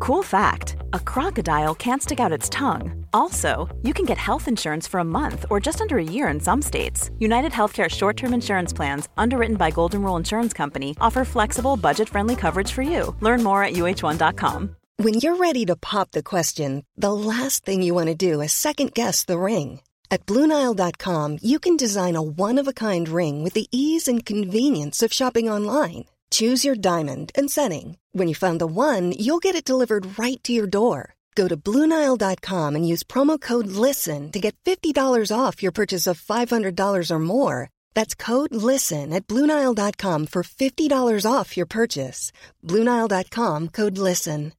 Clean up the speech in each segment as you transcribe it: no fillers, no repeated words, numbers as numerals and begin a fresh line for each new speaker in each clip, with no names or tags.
Cool fact, a crocodile can't stick out its tongue. Also, you can get health insurance for a month or just under a year in some states. United Healthcare short-term insurance plans, underwritten by Golden Rule Insurance Company, offer flexible, budget-friendly coverage for you. Learn more at uh1.com.
When you're ready to pop the question, the last thing you want to do is second-guess the ring. At BlueNile.com, you can design a one-of-a-kind ring with the ease and convenience of shopping online. Choose your diamond and setting. When you find the one, you'll get it delivered right to your door. Go to BlueNile.com and use promo code LISTEN to get $50 off your purchase of $500 or more. That's code LISTEN at BlueNile.com for $50 off your purchase. BlueNile.com, code LISTEN.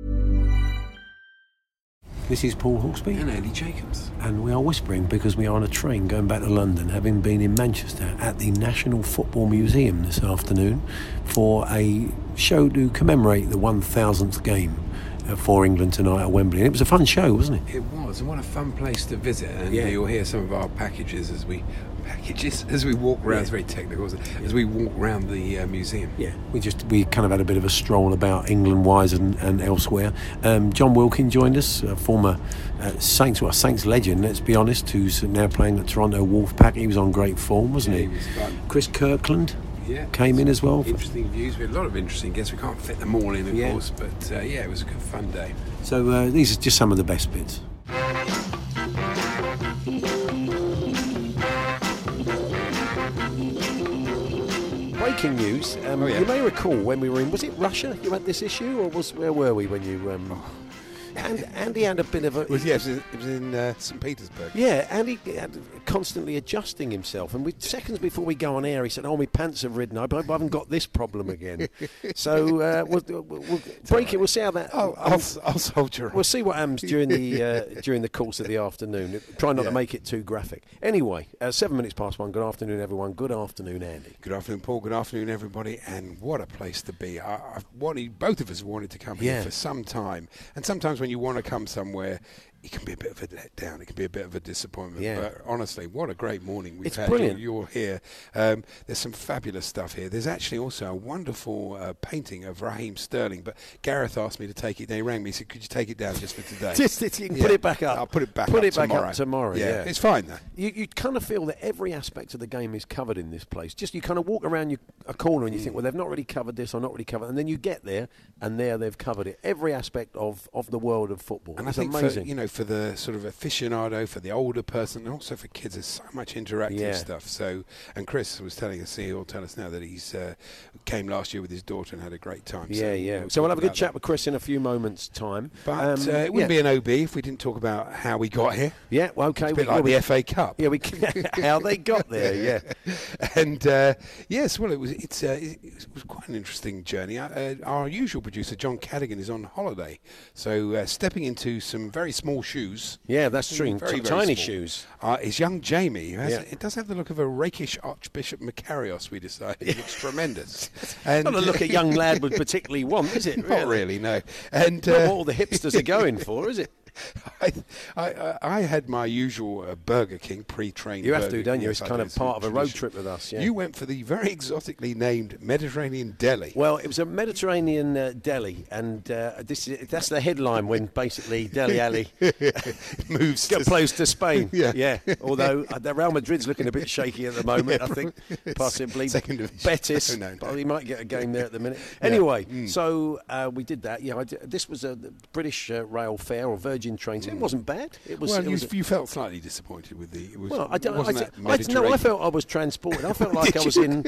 This is Paul Hawksby
and Andy Jacobs,
and we are whispering because we are on a train going back to London, having been in Manchester at the National Football Museum this afternoon for a show to commemorate the 1000th game for England tonight at Wembley. And it was a fun show, wasn't it?
It was, and what a fun place to visit. And you'll hear some of our packages as we walk around. It's very technical, isn't it? As we walk around the museum.
Yeah, we kind of had a bit of a stroll about England-wise and elsewhere. John Wilkin joined us, former Saints legend, let's be honest, who's now playing at Toronto Wolfpack. He was on great form, wasn't he?
He was fun.
Chris Kirkland came in as well.
Interesting views. We had a lot of interesting guests. We can't fit them all in, of course, but it was a good fun day.
So these are just some of the best bits. Breaking news. You may recall when we were in, was it Russia you had this issue, or where were we when you... And Andy had a bit of a...
It was in St. Petersburg.
Yeah, Andy had constantly adjusting himself. And seconds before we go on air, he said, my pants have ridden. I haven't got this problem again. So we'll break it. We'll see how that...
I'll soldier on.
We'll see what happens during the course of the afternoon. Try not to make it too graphic. Anyway, 7 minutes past 1. Good afternoon, everyone. Good afternoon, Andy.
Good afternoon, Paul. Good afternoon, everybody. And what a place to be. Both of us wanted to come here for some time. And sometimes when you want to come somewhere, it can be a bit of a letdown. It can be a bit of a disappointment.
Yeah.
But honestly, what a great morning we've had.
It's brilliant.
You're here. There's some fabulous stuff here. There's actually also a wonderful painting of Raheem Sterling. But Gareth asked me to take it down. He rang me and said, could you take it down just for today?
You can put it back up.
I'll put it back
up tomorrow. Yeah.
It's fine, though.
You kind of feel that every aspect of the game is covered in this place. Just you kind of walk around a corner and you think, well, they've not really covered this or not really covered. And then you get there, and there they've covered it. Every aspect of the world of football.
And
it's
I think
amazing.
for the sort of aficionado, for the older person, and also for kids, there's so much interactive stuff. So, and Chris was telling us, he'll tell us now that he's came last year with his daughter and had a great time.
So we'll have a good chat with Chris in a few moments' time.
But it wouldn't be an OB if we didn't talk about how we got here.
Yeah, well, okay.
It's a bit like the FA Cup.
Yeah, how they got there. Yeah,
and yes, well, it was quite an interesting journey. Our usual producer, John Cadigan, is on holiday, so stepping into some very small shoes.
Yeah, that's true.
Very, very
tiny
small.
Shoes.
Is young Jamie. It does have the look of a rakish Archbishop Macarius, we decided. It looks tremendous. And
not a look a young lad would particularly want, is it? Really?
Not really, no. And
not what all the hipsters are going for, is it?
I had my usual Burger King pre-trained.
You have to, don't you?
Yes,
it's kind of part of a road trip with us. Yeah.
You went for the very exotically named Mediterranean Deli.
Well, it was a Mediterranean deli, and that's the headline when basically Dele Alli plays to Spain. Yeah. Although Real Madrid's looking a bit shaky at the moment, I think, possibly. Betis, but he might get a game there at the minute. Anyway, so we did that. Yeah, this was a British rail fare or Virgin Trains. It wasn't bad. It was.
Well, you felt slightly disappointed with the.
I felt I was transported. I felt like I was in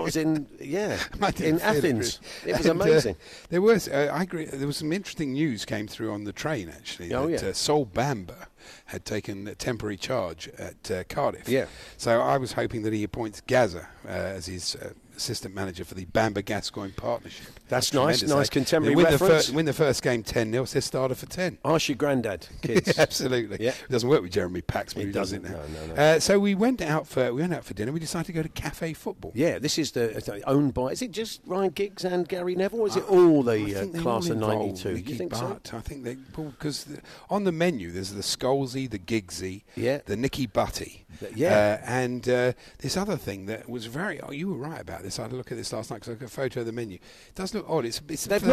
Athens. It was amazing.
There was. I agree. There was some interesting news came through on the train actually. Sol Bamba had taken temporary charge at Cardiff.
Yeah.
So I was hoping that he appoints Gaza as his assistant manager for the Bamba Gascoigne partnership.
That's nice contemporary reference.
Win the first game 10-0, it's their starter for 10.
Ask your granddad, kids.
Absolutely. Yeah. It doesn't work with Jeremy Paxman, who does it now. No. So we went out for dinner. We decided to go to Cafe Football.
Yeah, this is owned by, is it just Ryan Giggs and Gary Neville, or is it all the class of 92? You think so?
I think they, because on the menu there's the Scholesy, the Giggsy, the Nicky Butty. And this other thing that was you were right about this. I had a look at this last night because I got a photo of the menu. It does look look odd. It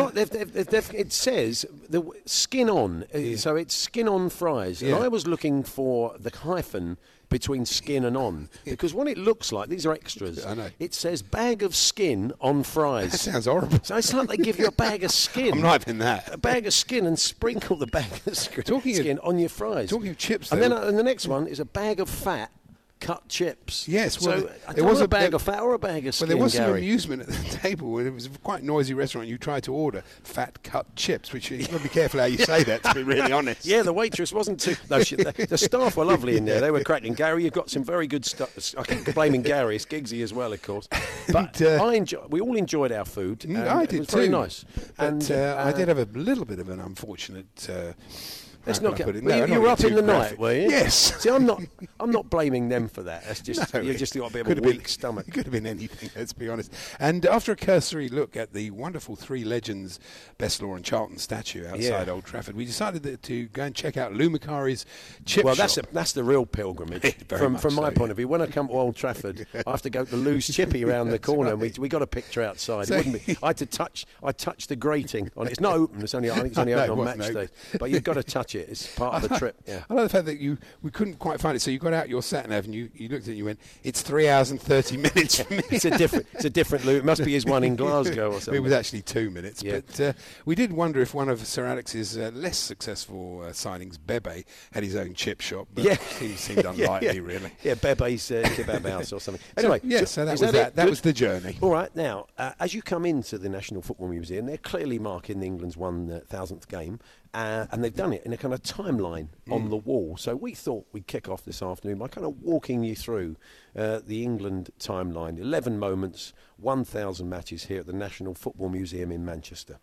says the skin on, so it's skin on fries. And I was looking for the hyphen between skin and on, because what it looks like, these are extras.
I know.
It says bag of skin on fries.
That sounds horrible.
So it's like they give you a bag of skin.
I'm not having that.
A bag of skin and sprinkle the bag of skin on your fries.
Talking of chips,
and then and the next one is a bag of fat. Cut chips.
Yes, well,
so there was a bag of fat or a bag of skin.
Well, there was some
Gary.
amusement at the table when it was a quite noisy restaurant. You tried to order fat cut chips, which you've got to be careful how you say that, to be really honest.
Yeah, the waitress wasn't too. No, the staff were lovely in there. They were cracking. Gary, you've got some very good stuff. I keep blaming Gary. It's Giggsy as well, of course. But we all enjoyed our food.
I did
it was
too.
Very nice.
And I did have a little bit of an unfortunate.
Let's not get.
No,
you were up in the night, were you?
Yes.
See, I'm not blaming them for that. That's just you just got a bit of a weak stomach.
It could have been anything. Let's be honest. And after a cursory look at the wonderful Three Legends Best Law and Charlton statue outside Old Trafford, we decided to go and check out Lou Macari's chip shop.
Well, that's the real pilgrimage from my point of view. When I come to Old Trafford, I have to go to Lou's Chippy around the corner. Right. And we got a picture outside. It wouldn't be. I touched the grating on it. It's not open. I think it's only open on match days. But you've got to touch it. It's part of the trip. Yeah.
I love the fact that we couldn't quite find it, so you got out your sat nav and you looked at it and you went, it's 3 hours and 30 minutes for me.
It's a different Lou. It must be his one in Glasgow or something.
It was actually 2 minutes, but we did wonder if one of Sir Alex's less successful signings, Bebe, had his own chip shop, but he seemed unlikely, really.
Yeah, Bebe's kebab house or something. Anyway,
so that was that. That was the journey.
All right, now, as you come into the National Football Museum, they're clearly marking England's 1,000th game. And they've done it in a kind of timeline on the wall. So we thought we'd kick off this afternoon by kind of walking you through the England timeline. 11 moments, 1,000 matches here at the National Football Museum in Manchester.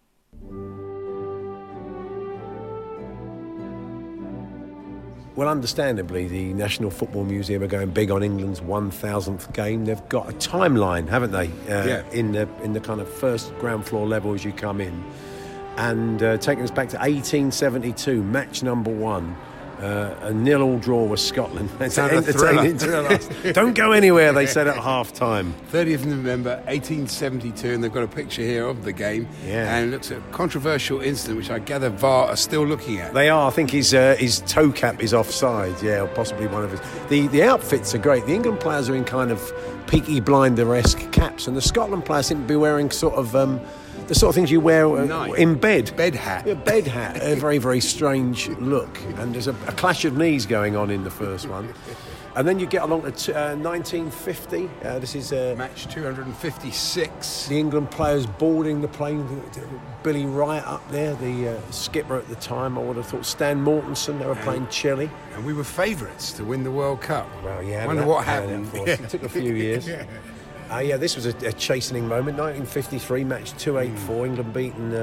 Well, understandably, the National Football Museum are going big on England's 1,000th game. They've got a timeline, haven't they, in the kind of first ground floor level as you come in. And taking us back to 1872, match number 1, a 0-0 draw with Scotland. It's entertaining to the last. Don't go anywhere, they said at half-time.
30th of November, 1872, and they've got a picture here of the game.
Yeah.
And it looks at a controversial incident, which I gather VAR are still looking at.
They are. I think his toe cap is offside, or possibly one of his. The outfits are great. The England players are in kind of Peaky Blinder-esque caps, and the Scotland players seem to be wearing sort of... the sort of things you wear in bed.
Bed hat.
A bed hat. A very, very strange look. And there's a clash of knees going on in the first one. And then you get along to 1950. This is...
match 256.
The England players boarding the plane. Billy Wright up there, the skipper at the time. I would have thought Stan Mortensen. They were playing Chile.
And we were favourites to win the World Cup.
Well, yeah.
I wonder what happened.
It took a few years. This was a chastening moment. 1953, match 284. England beaten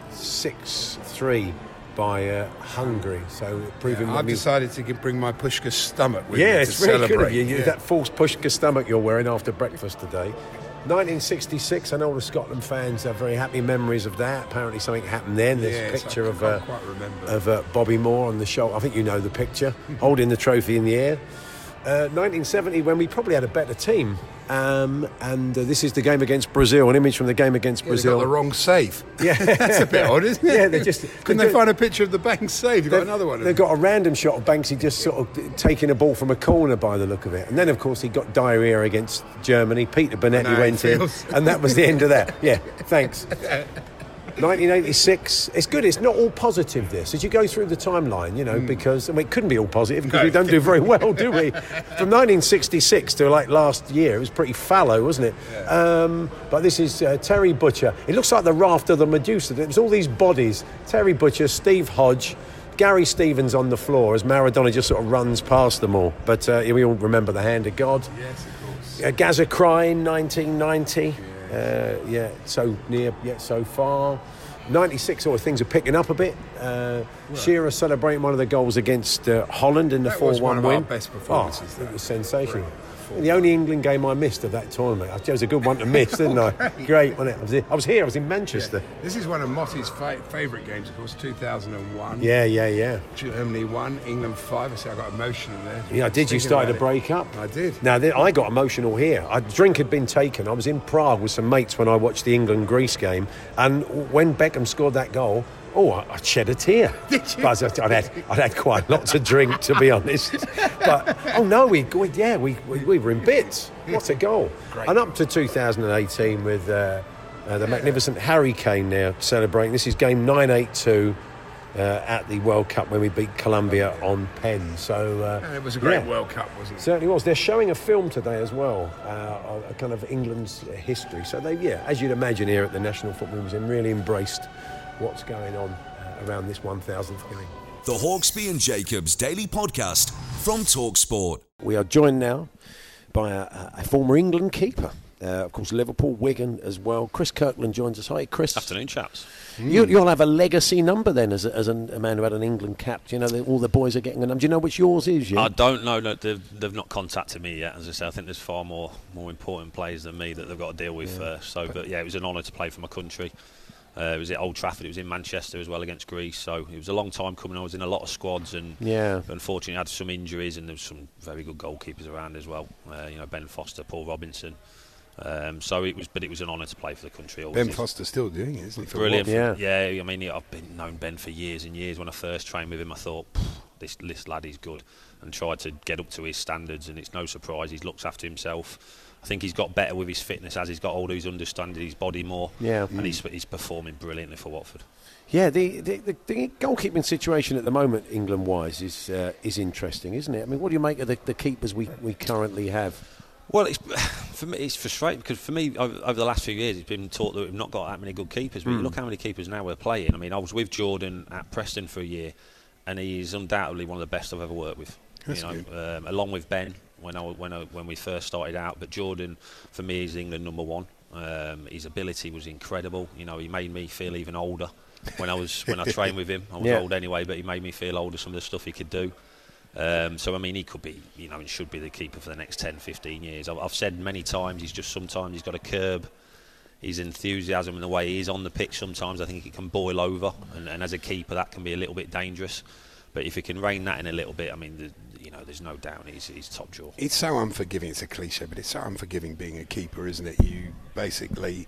6-3 by Hungary. So proving
I've decided to bring my Pushka stomach with me
it's
to
very
celebrate.
Good of you. That false Pushka stomach you're wearing after breakfast today. 1966, I know all the Scotland fans have very happy memories of that. Apparently something happened then. There's a picture of Bobby Moore on the shoulder. I think you know the picture, holding the trophy in the air. 1970, when we probably had a better team. And this is the game against Brazil, an image from the game against Brazil.
They got the wrong save.
Yeah.
That's a bit odd, isn't it?
Yeah,
couldn't they find a picture of the Banks save? They've got another one.
They've got a random shot of Banksy just sort of taking a ball from a corner by the look of it. And then, of course, he got diarrhea against Germany. Peter Bonetti went in, and that was the end of that. Yeah, thanks. 1986, it's good, it's not all positive this, as you go through the timeline, because, it couldn't be all positive because we don't do very well, do we? From 1966 to last year, it was pretty fallow, wasn't it? Yeah. But this is Terry Butcher. It looks like the raft of the Medusa. There's all these bodies. Terry Butcher, Steve Hodge, Gary Stevens on the floor as Maradona just sort of runs past them all. But we all remember the hand of God.
Yes, of course.
Gaza Crying, 1990. So near yet so far. 96, things are picking up a bit. Shearer celebrating one of the goals against Holland in the 4-1 win.
That was one of our best performances.
It was sensational.
before.
The only England game I missed of that tournament. It was a good one to miss, didn't I? Great, wasn't it? I was here. I was in Manchester.
Yeah. This is one of Motty's favourite games, of course. 2001.
Yeah.
Germany 1, England 5. I say I got emotional there.
Yeah, did you start to break up?
I did.
Now, I got emotional here. A drink had been taken. I was in Prague with some mates when I watched the England-Greece game, and when Beckham scored that goal, I shed a tear.
Did you?
But I'd had quite a lot to drink, to be honest. But we were in bits. What a goal!
Great.
And up to 2018 with the magnificent Harry Kane now celebrating. This is game 982 at the World Cup when we beat Colombia on Penn. So
it was a great World Cup, wasn't it?
Certainly was. They're showing a film today as well, a kind of England's history. So they, as you'd imagine, here at the National Football Museum, really embraced what's going on around this 1000th game.
The Hawksbee and Jacobs Daily Podcast from TalkSport.
We are joined now by a former England keeper. Of course, Liverpool, Wigan as well. Chris Kirkland joins us. Hi, Chris.
Afternoon, chaps.
You'll have a legacy number then as a man who had an England cap. You know, all the boys are getting a number. Do you know which yours is?
I don't know. No, they've not contacted me yet. As I say, I think there's far more important players than me that they've got to deal with first. So, but it was an honour to play for my country. It was at Old Trafford. It was in Manchester as well against Greece. So it was a long time coming. I was in a lot of squads and unfortunately had some injuries, and there was some very good goalkeepers around as well. Ben Foster, Paul Robinson. So it was an honour to play for the country.
Ben Foster's still doing it, isn't he?
Brilliant. I mean, I've known Ben for years and years. When I first trained with him, I thought this lad is good, and tried to get up to his standards. And it's no surprise he looks after himself. I think he's got better with his fitness as he's got older. He's understanding his body more. And he's performing brilliantly for Watford. Yeah, the goalkeeping situation at the moment, England-wise, is interesting, isn't it? I mean, what do you make of the keepers we currently have? Well, for me, it's frustrating because for me, over the last few years, it's been taught that we've not got that many good keepers. But you look how many keepers now we're playing. I mean, I was with Jordan at Preston for a year, and he's undoubtedly one of the best I've ever worked with. Along with Ben when we first started out. But Jordan, for me, is England number one. His ability was incredible. He made me feel even older when I trained with him. I was old anyway, but he made me feel older. Some of the stuff he could do. So I mean, he could be, and should be the keeper for the next 10, 15 years. I've said many times, sometimes he's got to curb his enthusiasm and the way he is on the pitch. Sometimes I think it can boil over, and as a keeper, that can be a little bit dangerous. But if he can rein that in a little bit, I mean, there's no doubt he's top drawer. It's so unforgiving. It's a cliche, but it's so unforgiving being a keeper, isn't it? You basically,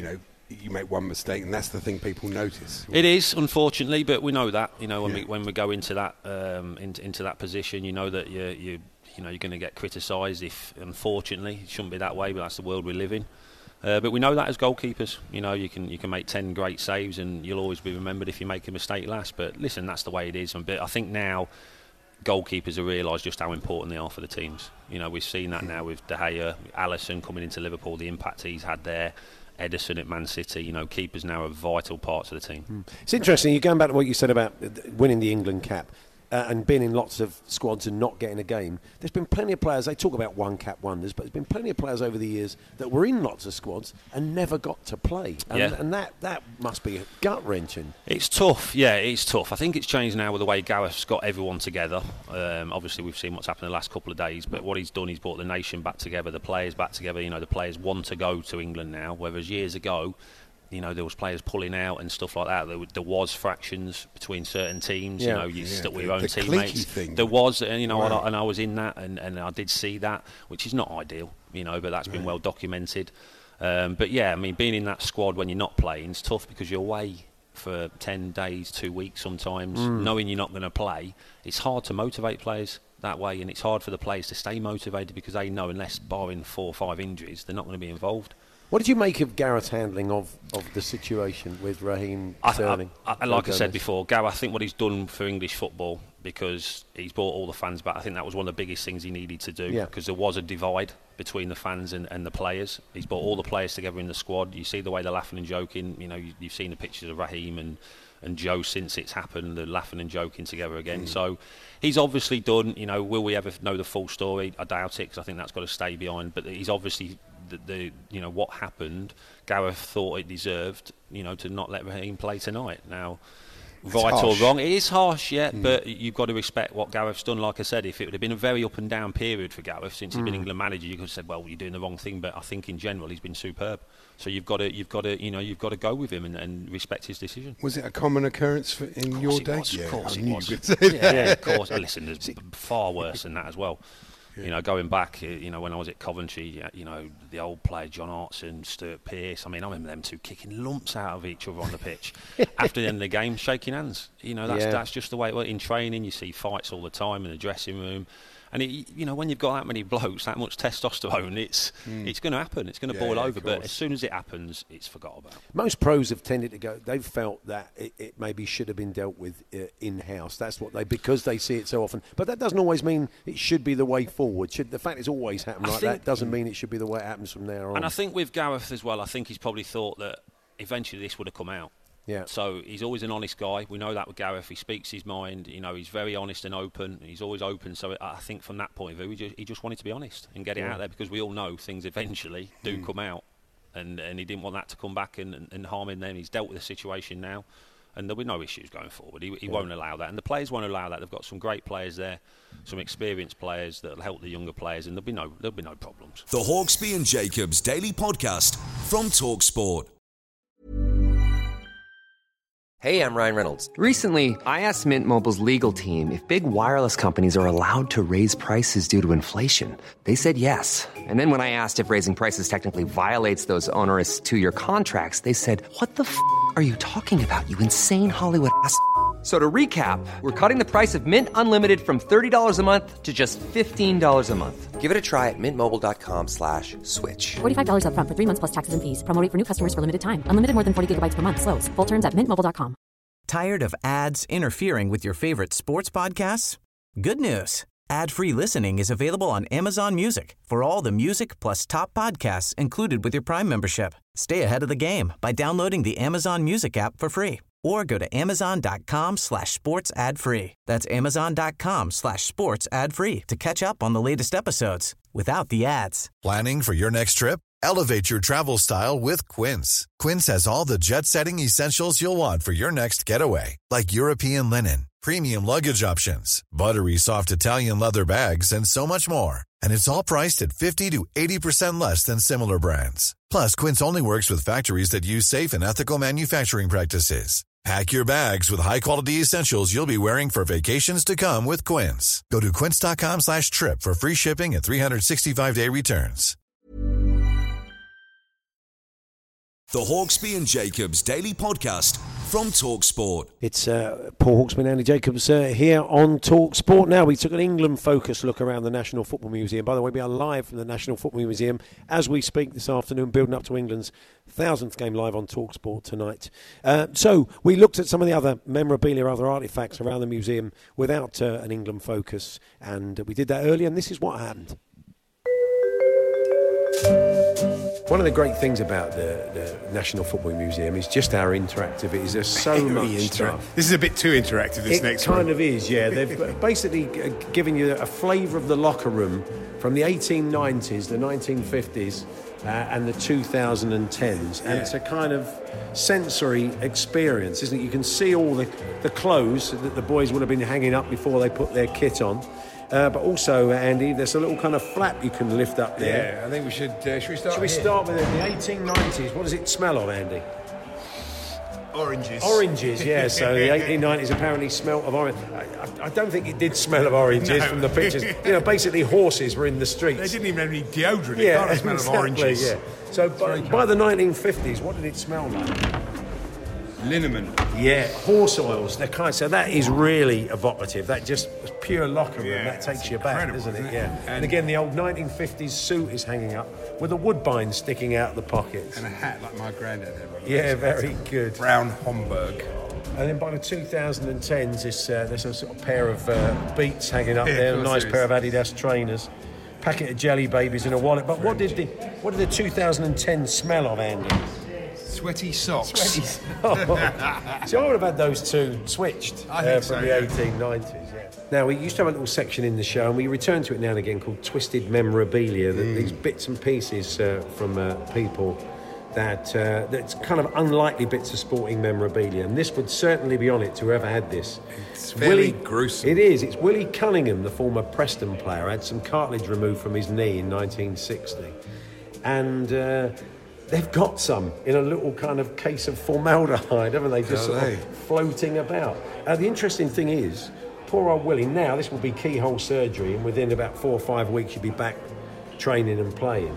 you make one mistake, and that's the thing people notice. It is, unfortunately, but we know that. When we go into that into that position, that you're going to get criticised. If unfortunately, it shouldn't be that way, but that's the world we live in. But we know that as goalkeepers, you can make 10 great saves, and you'll always be remembered if you make a mistake last. But listen, that's the way it is. But I think now goalkeepers have realised just how important they are for the teams. We've seen that now with De Gea, Alisson coming into Liverpool, the impact he's had there. Ederson at Man City, keepers now are vital parts of the team. It's interesting, you're going back to what you said about winning the England cap and being in lots of squads and not getting a game. There's been plenty of players, they talk about one cap wonders, but there's been plenty of players over the years that were in lots of squads and never got to play. And that must be gut-wrenching. It's tough, it's tough. I think it's changed now with the way Gareth's got everyone together. Obviously, we've seen what's happened in the last couple of days, but what he's done, he's brought the nation back together, the players back together. The players want to go to England now, whereas years ago, there was players pulling out and stuff like that. There was fractions between certain teams. You stuck with your own teammates. There was, and I was in that, and I did see that, which is not ideal, but that's been well documented. But being in that squad when you're not playing is tough because you're away for 10 days, 2 weeks sometimes, knowing you're not going to play. It's hard to motivate players that way, and it's hard for the players to stay motivated because they know, unless barring 4 or 5 injuries, they're not going to be involved. What did you make of Gareth's handling of the situation with Raheem Sterling? Like I said before, Gareth, I think what he's done for English football, because he's brought all the fans back, I think that was one of the biggest things he needed to do, because there was a divide between the fans and the players. He's brought all the players together in the squad. You see the way they're laughing and joking. You've seen the pictures of Raheem and Joe since it's happened. They're laughing and joking together again. So he's obviously done, will we ever know the full story? I doubt it, because I think that's got to stay behind. But he's obviously... what happened, Gareth thought it deserved, to not let Raheem play tonight. Now, right or wrong. It is harsh, but you've got to respect what Gareth's done. Like I said, if it would have been a very up and down period for Gareth since he's been England manager, you could have said, well, you're doing the wrong thing. But I think in general he's been superb. So you've got to go with him and respect his decision.
Was it a common occurrence in your day?
Of course it was. Yeah, of course. Listen, there's far worse than that as well. Yeah. You know, going back, when I was at Coventry, the old player John Hartson, Stuart Pearce. I mean, I remember them two kicking lumps out of each other on the pitch after the end of the game, shaking hands. That's just the way it was. In training, you see fights all the time in the dressing room. And when you've got that many blokes, that much testosterone, it's going to happen. It's going to boil over. But as soon as it happens, it's forgot about.
Most pros have tended to go. They've felt that it maybe should have been dealt with in-house. That's what because they see it so often. But that doesn't always mean it should be the way forward. The fact it's always happened like that doesn't mean it should be the way it happens from now on.
And I think with Gareth as well, I think he's probably thought that eventually this would have come out.
Yeah.
So he's always an honest guy. We know that with Gareth. He speaks his mind. He's very honest and open. He's always open. So I think from that point of view, he just wanted to be honest and get it out there, because we all know things eventually do come out. And he didn't want that to come back and harm him then. He's dealt with the situation now. And there'll be no issues going forward. He won't allow that. And the players won't allow that. They've got some great players there, some experienced players that will help the younger players, and there'll be no problems.
The Hawksbee and Jacobs Daily Podcast from TalkSport.
Hey, I'm Ryan Reynolds. Recently, I asked Mint Mobile's legal team if big wireless companies are allowed to raise prices due to inflation. They said yes. And then when I asked if raising prices technically violates those onerous 2-year contracts, they said, what the f*** are you talking about, you insane Hollywood ass f- So to recap, we're cutting the price of Mint Unlimited from $30 a month to just $15 a month. Give it a try at mintmobile.com/switch.
$45 up front for 3 months plus taxes and fees. Promo rate for new customers for limited time. Unlimited more than 40 gigabytes per month. Slows full terms at mintmobile.com.
Tired of ads interfering with your favorite sports podcasts? Good news. Ad-free listening is available on Amazon Music for all the music plus top podcasts included with your Prime membership. Stay ahead of the game by downloading the Amazon Music app for free, or go to amazon.com/sports ad free. That's amazon.com/sports ad free to catch up on the latest episodes without the ads.
Planning for your next trip? Elevate your travel style with Quince. Quince has all the jet-setting essentials you'll want for your next getaway, like European linen, premium luggage options, buttery soft Italian leather bags, and so much more. And it's all priced at 50 to 80% less than similar brands. Plus, Quince only works with factories that use safe and ethical manufacturing practices. Pack your bags with high-quality essentials you'll be wearing for vacations to come with Quince. Go to quince.com/trip for free shipping and 365-day returns.
The Hawksbee and Jacobs Daily Podcast from TalkSport.
It's Paul Hawksbee and Andy Jacobs here on TalkSport. Now, we took an England-focused look around the National Football Museum. By the way, we are live from the National Football Museum as we speak this afternoon, building up to England's 1,000th game live on TalkSport tonight. So we looked at some of the other memorabilia, other artefacts around the museum without an England focus, and we did that earlier, and this is what happened. One of the great things about the National Football Museum is just how interactive it is. There's so much stuff.
This is a bit too interactive, this next one.
It kind of is, yeah. They've basically given you a flavour of the locker room from the 1890s, the 1950s, and the 2010s. And it's a kind of sensory experience, isn't it? You can see all the clothes that the boys would have been hanging up before they put their kit on. But also, Andy, there's a little kind of flap you can lift up there.
Yeah, I think we should... should we start
Should we start with it? The 1890s. What does it smell of, Andy?
Oranges.
Oranges, yeah. So the 1890s apparently smelt of orange. I don't think it did smell of oranges from the pictures. Basically horses were in the streets.
They didn't even have any deodorant. Yeah, it can't smell of oranges.
Yeah. So by the 1950s, what did it smell like?
Liniment.
Yeah, horse oils. So that is really evocative. That just pure locker room. That takes you back, doesn't it? Yeah. And again, the old 1950s suit is hanging up with a woodbine sticking out the pockets.
And a hat like my granddad had.
Yeah, very good.
Brown Homburg.
And then by the 2010s, there's a sort of pair of Beats hanging up there, a nice pair of Adidas trainers, packet of Jelly Babies in a wallet. But what did the 2010 smell of, Andy?
Sweaty socks.
So I would have had those two switched from the 1890s. Yeah. Now, we used to have a little section in the show, and we return to it now and again, called Twisted Memorabilia. These bits and pieces from people that's kind of unlikely bits of sporting memorabilia, and this would certainly be on it to whoever had this.
It's fairly gruesome.
It is. It's Willie Cunningham, the former Preston player, had some cartilage removed from his knee in 1960, and they've got some in a little kind of case of formaldehyde, haven't they? Just sort of floating about. The interesting thing is, poor old Willie, now this will be keyhole surgery, and within about 4 or 5 weeks you'll be back training and playing.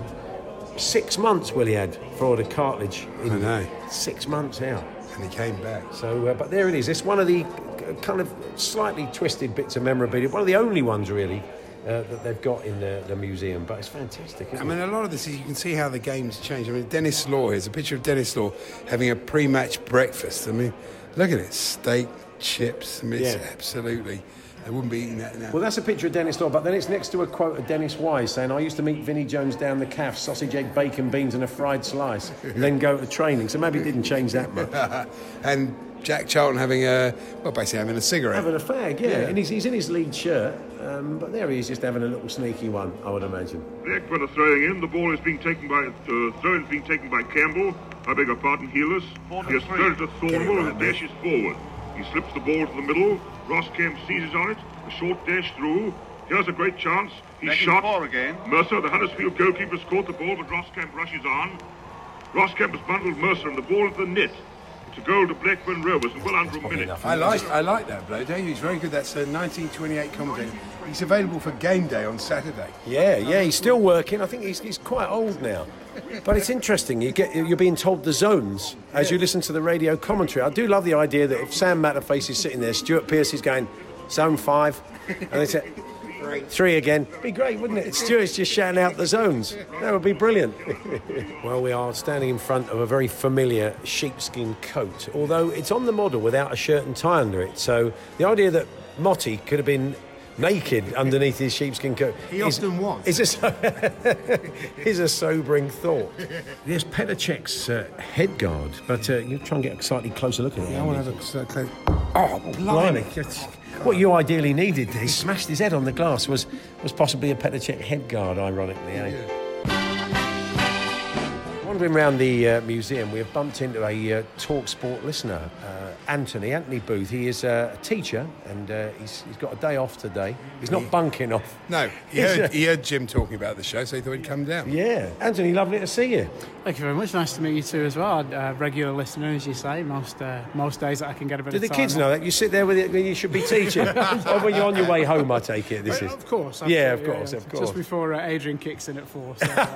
6 months Willie had for all the cartilage.
I know.
6 months out.
And he came back.
So, but there it is. It's one of the kind of slightly twisted bits of memorabilia. One of the only ones, really, that they've got in the museum. But it's fantastic, isn't it?
I mean, a lot of this, you can see how the game's changed. I mean, Dennis Law, here's a picture of Dennis Law having a pre-match breakfast. I mean, look at it. Steak, chips. I mean, it's absolutely... I wouldn't be eating that now.
Well, that's a picture of Dennis Law, but then it's next to a quote of Dennis Wise saying, I used to meet Vinnie Jones down the calf, sausage, egg, bacon, beans and a fried slice, and then go to training. So maybe it didn't change that much.
And Jack Charlton having basically having a cigarette.
Having a fag, yeah. And he's in his lead shirt, but there he is, just having a little sneaky one, I would imagine.
Blackburn are throwing in. The ball is being taken by Campbell. I beg your pardon, Healess. He has thrown it to Thornwell and dashes forward. He slips the ball to the middle. Roskamp seizes on it. A short dash through. Here's a great chance. He's shot. Again. Mercer, the Huddersfield goalkeeper, has caught the ball, but Roskamp rushes on. Roskamp has bundled Mercer and the ball at the net. It's a goal to Blackburn Rovers in well under a minute.
I like that bloke, don't you? He's very good. That's a 1928 commentator. He's available for game day on Saturday.
Yeah, he's still working. I think he's quite old now. But it's interesting. You're being told the zones as you listen to the radio commentary. I do love the idea that if Sam Matterface is sitting there, Stuart Pearce is going, zone 5, and they say 3 again. It'd be great, wouldn't it? Stuart's just shouting out the zones. That would be brilliant. Well, we are standing in front of a very familiar sheepskin coat, although it's on the model without a shirt and tie under it. So the idea that Motti could have been naked underneath his sheepskin coat.
He often was.
Is a sobering thought. There's Petr Cech's head guard, but you try and get a slightly closer look at it.
I want to have a close.
Oh, blimey. What you ideally needed, he smashed his head on the glass, was possibly a Petr Cech head guard, ironically. Wandering around the museum, we have bumped into a TalkSport listener, Anthony Booth. He is a teacher, and he's got a day off today. He's not bunking off.
No, he heard Jim talking about the show, so he thought he'd come down.
Yeah. Anthony, lovely to see you.
Thank you very much. Nice to meet you too as well. Regular listener, as you say, most days that I can get a bit of time.
Do the kids know that? You sit there with it when you should be teaching? Or when you're on your way home, I take it, this is?
Of course.
Yeah, of course.
Just before Adrian kicks in at 4.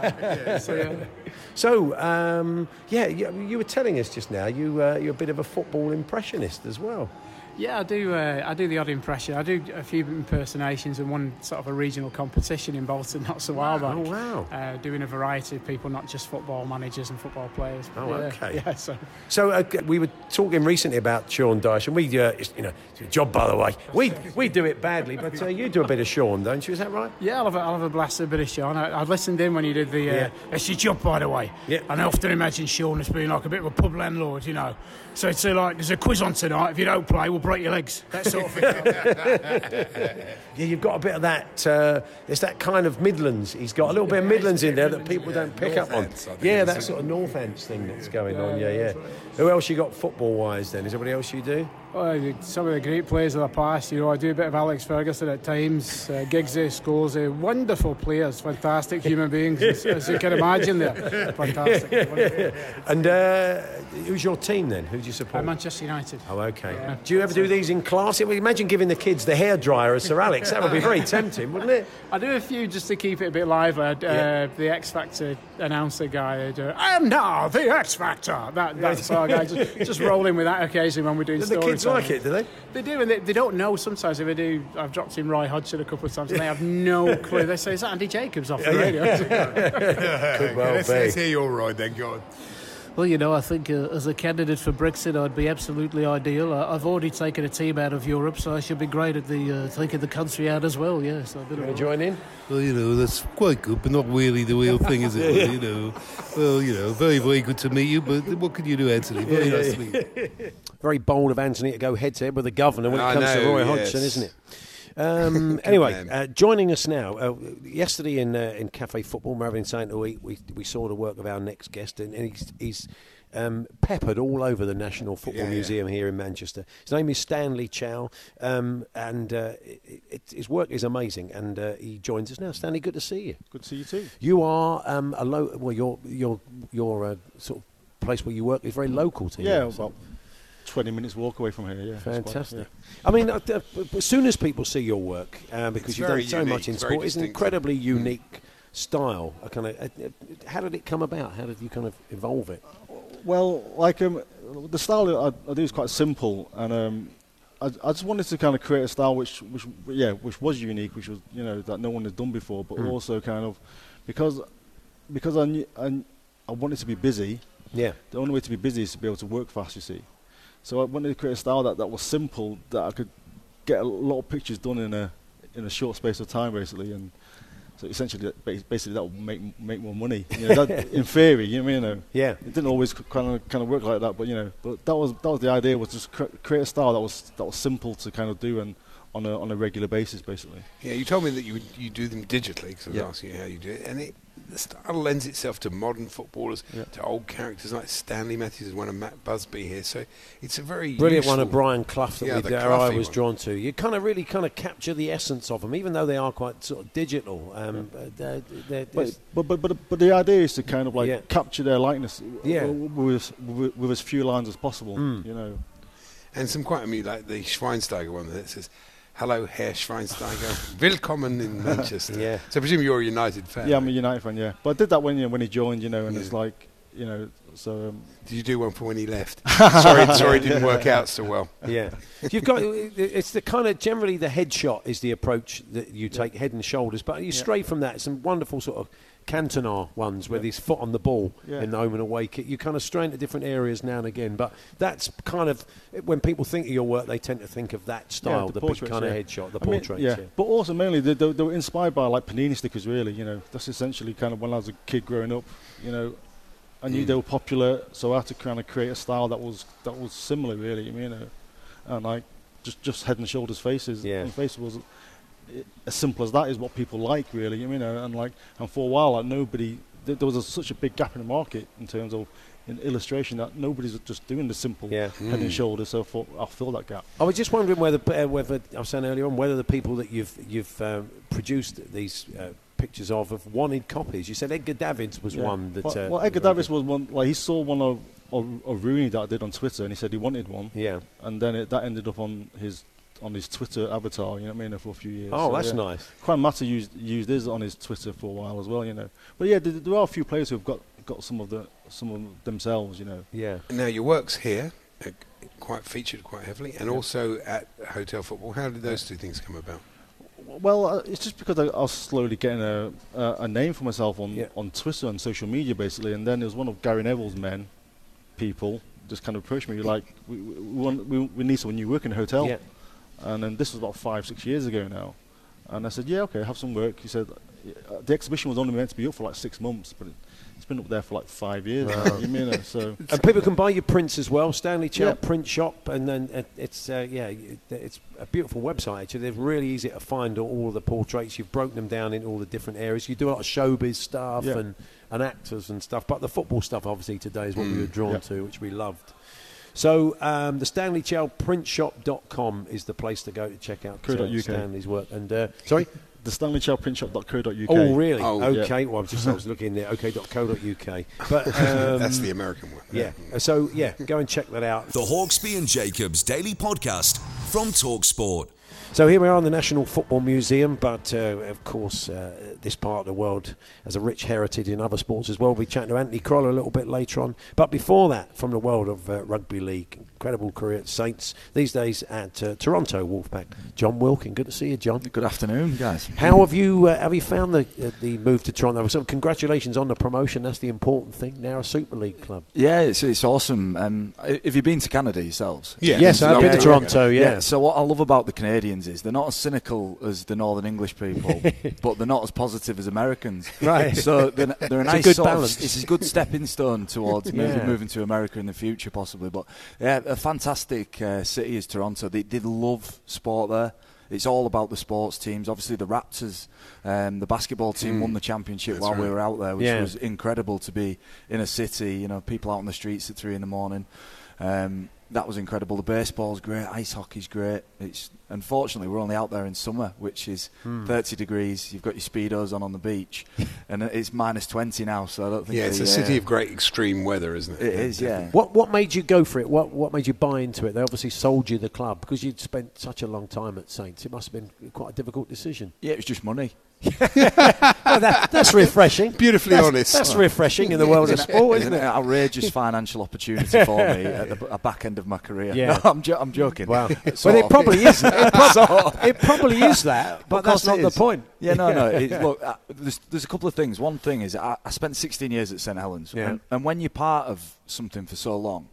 So, you were telling us just now you're a bit of a football impressionist as well.
Yeah, I do the odd impression. I do a few impersonations and one sort of a regional competition in Bolton not so while back.
Oh, wow.
Doing a variety of people, not just football managers and football players.
Oh, okay.
Yeah,
So we were talking recently about Sean Dyche, and we, it's a job, by the way. We do it badly, but you do a bit of Sean, don't you? Is that right?
Yeah, I'll have a blast of a bit of Sean. I listened in when you did the... It's your job, by the way.
Yeah.
And I often imagine Sean as being like a bit of a pub landlord, you know. So it's like, there's a quiz on tonight. If you don't play, we'll break your legs. That sort of thing.
Yeah, you've got a bit of that. It's that kind of Midlands. He's got a little bit of Midlands in there that people don't pick up on. Yeah, that sort of North Ends thing that's going on. Yeah. Who else you got football-wise then? Is there anybody else you do?
Well, some of the great players of the past, you know, I do a bit of Alex Ferguson at times, Giggsy, Scholes, wonderful players, fantastic human beings, as you can imagine there. Fantastic.
And who's your team then? Who do you support?
Manchester United.
Oh, okay. Yeah. Do you ever do these in class? Imagine giving the kids the hairdryer as Sir Alex. That would be very tempting, wouldn't it?
I do a few just to keep it a bit lively. The X Factor announcer guy, and now the X Factor. That sort of guy, just rolling with that occasionally when we're doing stories.
The kids like it, do they?
They do, and they don't know sometimes if they do. I've dropped in Roy Hodgson a couple of times and they have no clue. They say, is that Andy Jacobs off the radio?
Could well be.
Let's hear your Roy then, go on.
Well, you know, I think as a candidate for Brexit, I'd be absolutely ideal. I've already taken a team out of Europe, so I should be great at taking the country out as well, yeah. So
you want to join in?
Well, you know, that's quite good, but not really the real thing, is it? You know, well, you know, very, very good to meet you, but what can you do, Anthony? Very nice to meet you.
Very bold of Anthony to go head-to-head with the governor when it comes to Roy Hodgson, isn't it? Anyway, joining us now. Yesterday in Cafe Football, Mervyn saying we saw the work of our next guest, and he's peppered all over the National Football Museum here in Manchester. His name is Stanley Chow, and his work is amazing. And he joins us now. Stanley, good to see you.
Good to see you too.
You are your sort of place where you work is very local to you.
Yeah, about 20 minutes walk away from here. Yeah,
fantastic. I mean, as soon as people see your work, because you've done so much in sport, it's an incredibly unique style. How did it come about? How did you kind of evolve it?
Well, the style I do is quite simple, and I just wanted to kind of create a style which was unique, which was that no one had done before, but also kind of because I wanted to be busy. Yeah. The only way to be busy is to be able to work fast. You see, so I wanted to create a style that was simple, that I could get a lot of pictures done in a short space of time, basically, and. So essentially, basically, that will make more money. In theory, you know what I mean? Yeah. It didn't always kind of work like that, but that was the idea, was just create a style that was simple to kind of do and on a regular basis, basically. Yeah,
you told me that you do them digitally, because I was asking you how you do it, and the style lends itself to modern footballers, to old characters like Stanley Matthews and one of Matt Busby here. So it's a very
brilliant one of Brian Clough that I was drawn to. You really capture the essence of them, even though they are quite sort of digital.
But the idea is to kind of capture their likeness with as few lines as possible.
And some quite amusing, like the Schweinsteiger one that says, "Hello, Herr Schweinsteiger. Willkommen in Manchester." Yeah. So I presume you're a United fan.
Yeah, I'm a United fan. Yeah, but I did that when he joined. And it's like, so.
Did you do one for when he left? Sorry, it didn't work out so well.
Yeah. You've got it's the kind of generally the headshot is the approach that you take, head and shoulders, but you stray from that. Some wonderful sort of Cantona ones with his foot on the ball in the home and away kit. You kind of stray into different areas now and again, but that's kind of when people think of your work, they tend to think of that style, the big kind of headshot, the portraits.
But also mainly they were inspired by like Panini stickers. Really, that's essentially kind of when I was a kid growing up. I knew they were popular, so I had to kind of create a style that was similar, really. And like just head and shoulders faces. Yeah. And faces was as simple as that is what people like, really. And for a while, nobody. There was such a big gap in the market in terms of in illustration that nobody's just doing the simple head and shoulders. So I'll fill that gap.
I was just wondering whether I was saying earlier on whether the people that you've produced these pictures of wanted copies. You said Edgar Davids was one that.
Well, Edgar Davids was one. Like he saw one of Rooney that I did on Twitter, and he said he wanted one. Yeah. And then that ended up on his Twitter avatar, for a few years.
Oh, so, that's nice.
Juan Mata used his on his Twitter for a while as well, But yeah, there are a few players who've got some of themselves,
Yeah.
Now your work's here, quite featured quite heavily, and also at Hotel Football. How did those two things come about?
Well, it's just because I was slowly getting a name for myself on Twitter and social media, basically, and then there was one of Gary Neville's people just kind of approached me like, we need someone new working in a hotel. Yeah. And then this was about 5-6 years ago now. And I said, yeah, okay, have some work. He said, the exhibition was only meant to be up for like 6 months, but it's been up there for like 5 years. Wow. So.
And people can buy your prints as well, Stanley Chow Print Shop, and then it's a beautiful website. Actually, they're really easy to find all of the portraits. You've broken them down into all the different areas. You do a lot of showbiz stuff and actors and stuff, but the football stuff obviously today is what we were drawn to, which we loved. So the Stanley Chow printshop.com is the place to go to check out Stanley's work. And sorry?
The StanleyChowPrintShop.co.uk.
Oh, really? Oh, okay. Yeah. Well, I was looking there. OK.co.uk. But
that's the American one.
Yeah. So, go and check that out.
The Hawksbee and Jacobs Daily Podcast from TalkSport.
So here we are in the National Football Museum, but of course this part of the world has a rich heritage in other sports as well. We'll be chatting to Anthony Crolla a little bit later on. But before that, from the world of rugby league, incredible career at Saints, these days at Toronto Wolfpack. John Wilkin, good to see you, John.
Good afternoon, guys.
How have you found the move to Toronto? So congratulations on the promotion, that's the important thing. Now a Super League club.
Yeah, it's awesome. Have you been to Canada yourselves?
Yeah. Yes, I've been to Toronto, yeah.
So what I love about the Canadians Canadians is they're not as cynical as the Northern English people, but they're not as positive as Americans.
Right.
So they're a nice
good
sort
balance.
of, it's a good stepping stone towards moving to America in the future, possibly. But yeah, a fantastic city is Toronto. They love sport there. It's all about the sports teams. Obviously, the Raptors, the basketball team won the championship while we were out there, which was incredible to be in a city. You know, people out on the streets at 3 a.m. That was incredible. The baseball's great. Ice hockey's great. Unfortunately, we're only out there in summer, which is 30 degrees. You've got your Speedos on the beach, and it's minus 20 now. So I don't think.
Yeah, it's a city of great extreme weather, isn't it?
It is. Yeah.
What made you go for it? What made you buy into it? They obviously sold you the club because you'd spent such a long time at Saints. It must have been quite a difficult decision.
Yeah, it was just money.
Well, that's refreshing.
Beautifully honest.
That's refreshing in the world of sport, isn't it?
An outrageous financial opportunity for me at the back end of my career.
Yeah.
No, I'm joking.
Wow. Well, it probably is. It probably is that, but that's not the point.
Yeah, no. Look, there's a couple of things. One thing is I spent 16 years at St Helens, and when you're part of something for so long,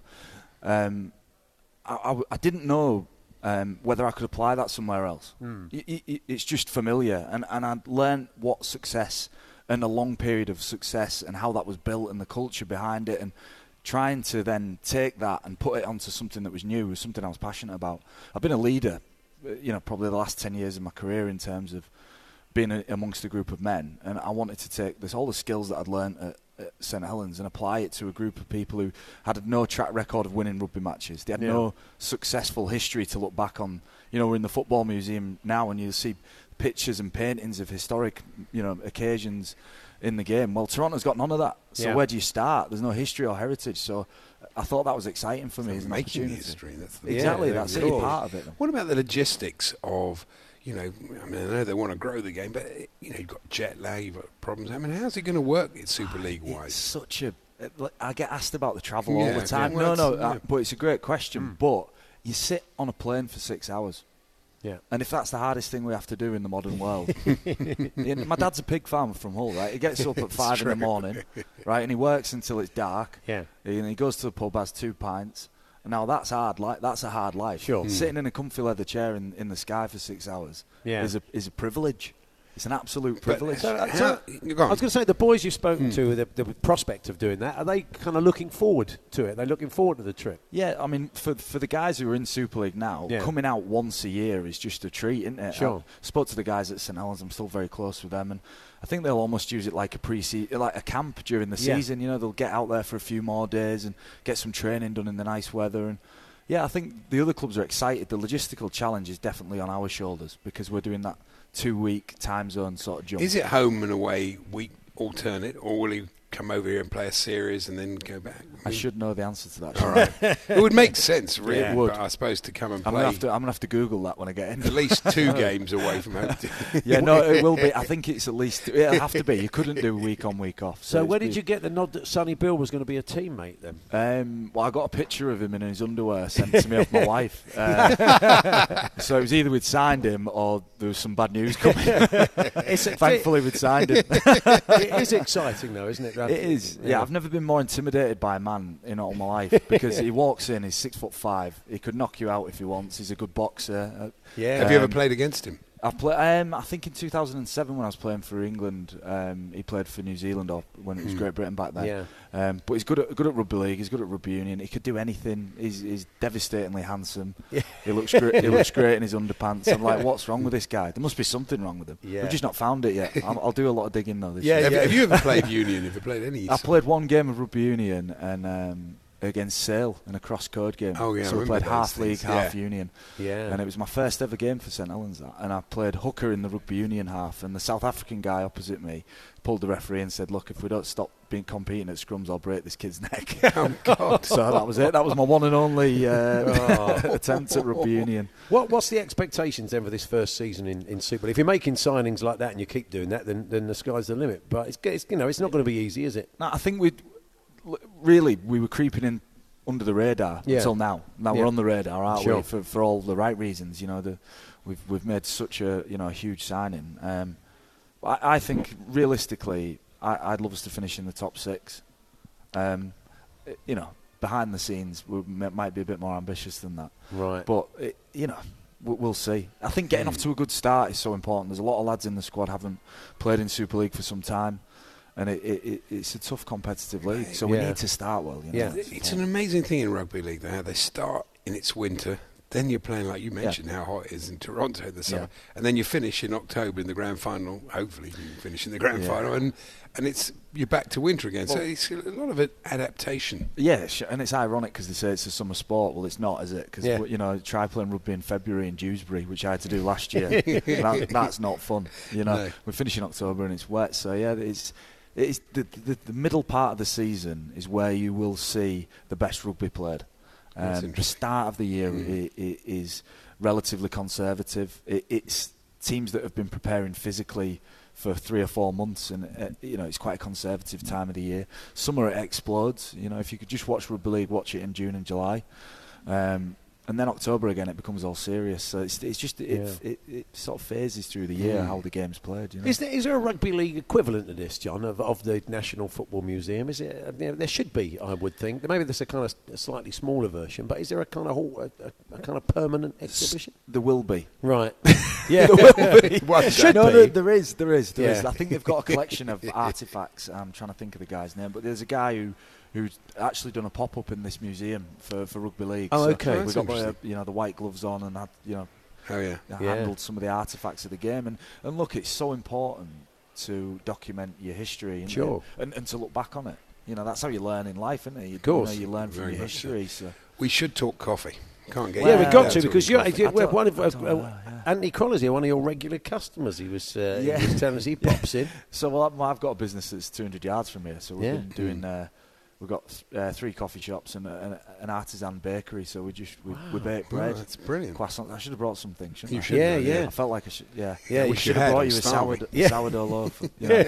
I didn't know whether I could apply that somewhere else. It's just familiar, and I'd learned what success and a long period of success and how that was built and the culture behind it, and trying to then take that and put it onto something that was new was something I was passionate about. I've been a leader, probably the last 10 years of my career in terms of being amongst a group of men, and I wanted to take all the skills that I'd learned at St Helens and apply it to a group of people who had no track record of winning rugby matches. They had no successful history to look back on. We're in the football museum now, and you see pictures and paintings of historic, occasions in the game. Well, Toronto's got none of that. So where do you start? There's no history or heritage. So I thought that was exciting for me as an
making
opportunity.
History.
That's a part of it.
What about the logistics of? I know they want to grow the game, but you've got jet lag, you've got problems. I mean, how's it going to work in Super League wise?
It's such a. I get asked about the travel all the time. But it's a great question. But you sit on a plane for 6 hours.
Yeah.
And if that's the hardest thing we have to do in the modern world, my dad's a pig farmer from Hull, right? He gets up at 5 in the morning, right, and he works until it's dark.
Yeah.
He goes to the pub, has 2 pints. Now that's hard. That's a hard life.
Sure.
Sitting in a comfy leather chair in the sky for 6 hours is a privilege. It's an absolute privilege.
I was going to say, the boys you've spoken to, the prospect of doing that, are they kind of looking forward to it? Are they looking forward to the trip?
Yeah, I mean, for the guys who are in Super League now, coming out once a year is just a treat, isn't it?
Sure.
I spoke to the guys at St Helens. I'm still very close with them, and I think they'll almost use it like a camp during the season. They'll get out there for a few more days and get some training done in the nice weather. And yeah, I think the other clubs are excited. The logistical challenge is definitely on our shoulders because we're doing that 2-week time zone sort of jump.
Is it home and away week alternate, or will he come over here and play a series and then go back?
I should know the answer to that.
All right. It would make sense, really,
it would.
But I suppose to come and play.
I'm going to have to Google that when I get in.
At least 2 games away from home.
It will be. I think it's at least. It'll have to be. You couldn't do week on, week off.
So where did you get the nod that Sonny Bill was going to be a teammate then?
Well, I got a picture of him in his underwear sent to me off my wife. So it was either we'd signed him or there was some bad news coming. Thankfully, we'd signed him.
It is exciting, though, isn't it?
It is. Yeah, I've never been more intimidated by a man in all my life because he walks in, he's 6'5". He could knock you out if he wants. He's a good boxer.
Have you ever played against him?
I've played. I think in 2007 when I was playing for England, he played for New Zealand when it was Great Britain back then.
Yeah.
But he's good at rugby league. He's good at rugby union. He could do anything. He's devastatingly handsome.
Yeah.
He looks great. He looks great in his underpants. I'm like, what's wrong with this guy? There must be something wrong with him.
Yeah.
We've just not found it yet. I'll do a lot of digging though. This year.
Have you ever played union? Have you played any?
I played one game of rugby union and. Against Sale in a cross-code game.
Oh, yeah,
so we played half league, half union.
Yeah.
And it was my first ever game for St Helens. And I played hooker in the rugby union half. And the South African guy opposite me pulled the referee and said, "Look, if we don't stop competing at scrums, I'll break this kid's neck."
Oh, God.
So that was it. That was my one and only attempt at rugby union.
What's the expectations then for this first season in Super League? If you're making signings like that and you keep doing that, then the sky's the limit. But it's not going to be easy, is it?
No, I think we were creeping in under the radar until now. Now we're on the radar, aren't we? For all the right reasons. We've made such a huge signing. I think realistically, I'd love us to finish in the top 6. Behind the scenes, we might be a bit more ambitious than that.
Right.
But we'll see. I think getting off to a good start is so important. There's a lot of lads in the squad haven't played in Super League for some time, and it's a tough competitive league. So we need to start well.
It's an amazing thing in rugby league, how they start in its winter. Then you're playing, like you mentioned, how hot it is in Toronto in the summer. And then you finish in October in the grand final. Hopefully you finish in the grand final. And you're back to winter again. So it's a lot of adaptation.
Yeah, and it's ironic because they say it's a summer sport. Well, it's not, is it? Because, try playing rugby in February in Dewsbury, which I had to do last year. That's not fun. No. We finish in October and it's wet. So, it's the middle part of the season is where you will see the best rugby played. The start of the year is relatively conservative. It's teams that have been preparing physically for 3 or 4 months, and it's quite a conservative time of the year. Summer it explodes. If you could just watch rugby league, watch it in June and July, and then October again it becomes all serious. So it's just it sort of phases through the year how the game's played.
Is there a rugby league equivalent to this, John, of the National Football Museum? Is it? There should be, I would think. Maybe there's a kind of a slightly smaller version, but is there a kind of permanent exhibition?
There will be.
Right. Yeah.
There will be.
No,
there is. I think they've got a collection of artefacts. I'm trying to think of the guy's name, but there's a guy who's actually done a pop-up in this museum for rugby league.
Oh, okay.
We got the white gloves on and had handled some of the artefacts of the game. And look, it's so important to document your history and to look back on it. That's how you learn in life, isn't it?
Of course.
You learn from your history. So.
We should talk coffee. Can't get
we've got to, because one of Anthony Collins here, one of your regular customers. He was telling us he pops in.
So I've got a business that's 200 yards from here. So we've been doing. We've got 3 coffee shops and an artisan bakery, so we bake bread.
Oh, that's brilliant.
I should have brought something, shouldn't I?
You should. Yeah.
I felt like I should. Yeah.
We
should have brought you a sourdough loaf.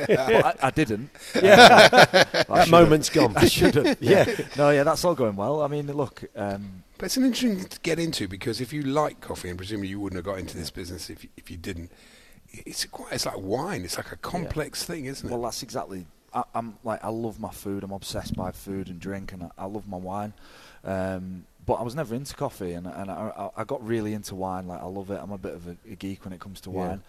I didn't.
Yeah. That moment's gone.
I should have. Yeah. No, that's all going well. I mean, look.
But it's an interesting thing to get into, because if you like coffee, and presumably you wouldn't have got into this business if you didn't, it's like wine. It's like a complex thing, isn't it?
Well, that's exactly. I love my food. I'm obsessed by food and drink, and I love my wine. But I was never into coffee, and I got really into wine. Like, I love it. I'm a bit of a geek when it comes to wine.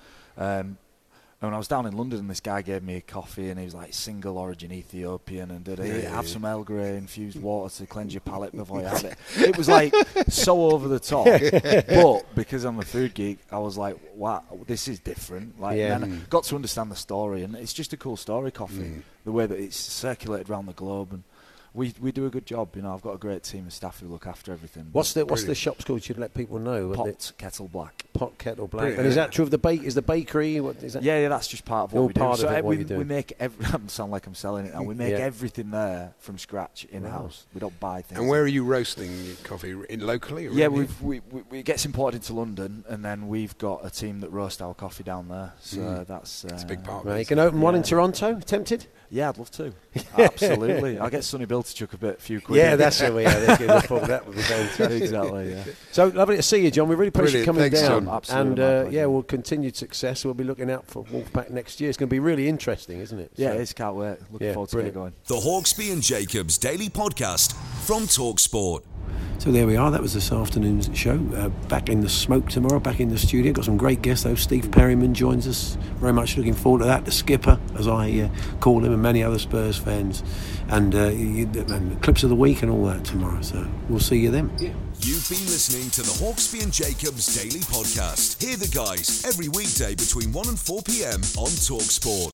And when I was down in London, this guy gave me a coffee, and he was like single origin Ethiopian, and have some Earl Grey infused water to cleanse your palate before you have it. It was like so over the top. But because I'm a food geek, I was like, wow, this is different. And I got to understand the story, and it's just a cool story, coffee. The way that it's circulated around the globe, and we do a good job. I've got a great team of staff who look after everything.
What's the shop's called? You'd let people know.
Pot Kettle Black.
Pot Kettle Black. Brilliant. And is that true of the is the bakery? What is that?
Yeah, that's just part of what we do.
Part of it, what you do.
We make I sound like I'm selling it now. We make everything there from scratch in house. We don't buy things.
And where are you roasting your coffee? Locally? Or
it gets imported to London, and then we've got a team that roast our coffee down there. So that's
a big part.
Right, you can open one in Toronto. Tempted?
Yeah, I'd love to. Absolutely. I'll get Sonny Bill to chuck a few quid.
Yeah, that's what we are. That would be fantastic.
Exactly, yeah.
So lovely to see you, John. We really appreciate you coming down.
Absolutely.
And we'll continued success. We'll be looking out for Wolfpack next year. It's going to be really interesting, isn't it?
Yeah, it is. Can't wait. Looking forward to getting going.
The Hawksbee and Jacobs Daily Podcast from TalkSport.
So there we are. That was this afternoon's show. Back in the smoke tomorrow, back in the studio. Got some great guests though. Steve Perryman joins us. Very much looking forward to that. The skipper, as I call him, and many other Spurs fans. And clips of the week and all that tomorrow. So we'll see you then. Yeah.
You've been listening to the Hawksbee and Jacobs Daily Podcast. Hear the guys every weekday between 1 and 4 p.m. on TalkSport.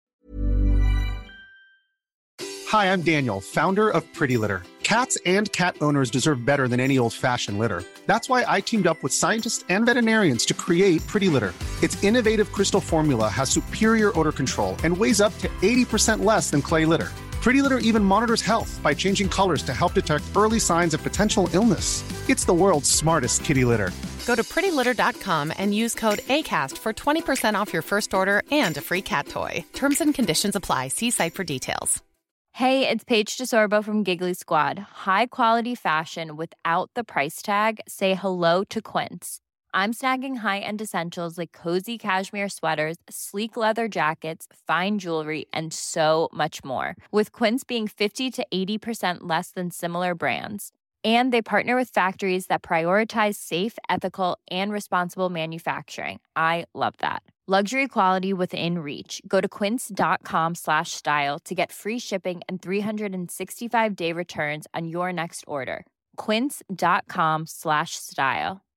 Hi, I'm Daniel, founder of Pretty Litter. Cats and cat owners deserve better than any old-fashioned litter. That's why I teamed up with scientists and veterinarians to create Pretty Litter. Its innovative crystal formula has superior odor control and weighs up to 80% less than clay litter. Pretty Litter even monitors health by changing colors to help detect early signs of potential illness. It's the world's smartest kitty litter.
Go to prettylitter.com and use code ACAST for 20% off your first order and a free cat toy. Terms and conditions apply. See site for details.
Hey, it's Paige DeSorbo from Giggly Squad. High quality fashion without the price tag. Say hello to Quince. I'm snagging high-end essentials like cozy cashmere sweaters, sleek leather jackets, fine jewelry, and so much more. With Quince being 50 to 80% less than similar brands. And they partner with factories that prioritize safe, ethical, and responsible manufacturing. I love that. Luxury quality within reach. Go to quince.com/style to get free shipping and 365-day returns on your next order. Quince.com/style.